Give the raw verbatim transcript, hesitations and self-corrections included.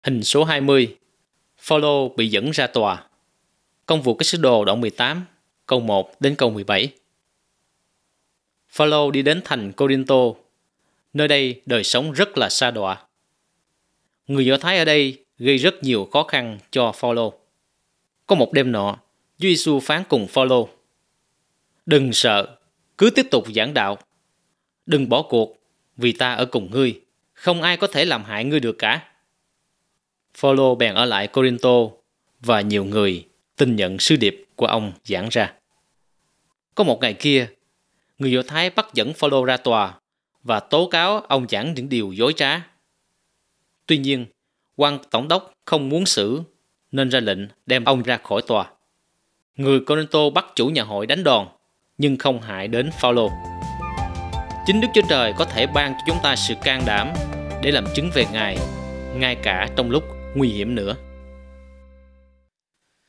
Hình số hai mươi. Phaolô bị dẫn ra tòa. Công vụ các sứ đồ đoạn mười tám, câu một đến câu mười bảy. Phaolô đi đến thành Cô-rinh-tô. Nơi đây đời sống rất là sa đọa. Người Do Thái ở đây gây rất nhiều khó khăn cho Phaolô. Có một đêm nọ, Chúa Giêsu phán cùng Phaolô: "Đừng sợ, cứ tiếp tục giảng đạo. Đừng bỏ cuộc, vì ta ở cùng ngươi, không ai có thể làm hại ngươi được cả." Phaolô bèn ở lại Cô-rinh-tô và nhiều người tin nhận sứ điệp của ông giảng ra. Có một ngày kia, người Do Thái bắt dẫn Phaolô ra tòa và tố cáo ông giảng những điều dối trá. Tuy nhiên, quan tổng đốc không muốn xử nên ra lệnh đem ông ra khỏi tòa. Người Cô-rinh-tô bắt chủ nhà hội đánh đòn nhưng không hại đến Phaolô. Chính Đức Chúa Trời có thể ban cho chúng ta sự can đảm để làm chứng về Ngài, ngay cả trong lúc nguy hiểm nữa.